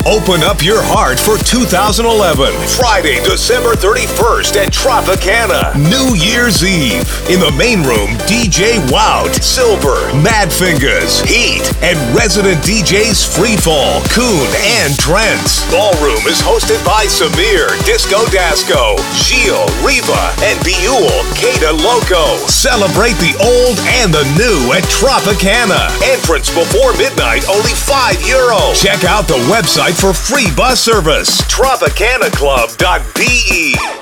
Open up your heart for 2011. Friday, December 31st at Tropicana. New Year's Eve. In the main room, DJ Wout, Silver, Mad Fingers, Heat, and resident DJs Freefall, Coon, and Trent. Ballroom is hosted by Samir, Disco Dasco, Gilles, Riva, and Biul, Kada Loco. Celebrate the old and the new at Tropicana. Entrance before midnight, only €5. Check out the website for free bus service, tropicanaclub.be.